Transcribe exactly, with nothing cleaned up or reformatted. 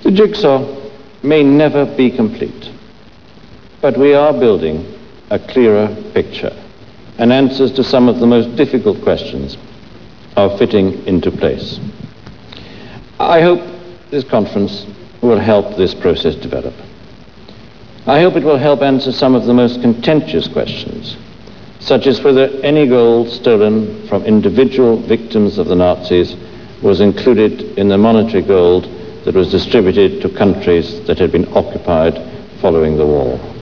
The jigsaw may never be complete, but we are building a clearer picture, and answers to some of the most difficult questions are fitting into place. I hope this conference will help this process develop. I hope it will help answer some of the most contentious questions, such as whether any gold stolen from individual victims of the Nazis was included in the monetary gold that was distributed to countries that had been occupied following the war.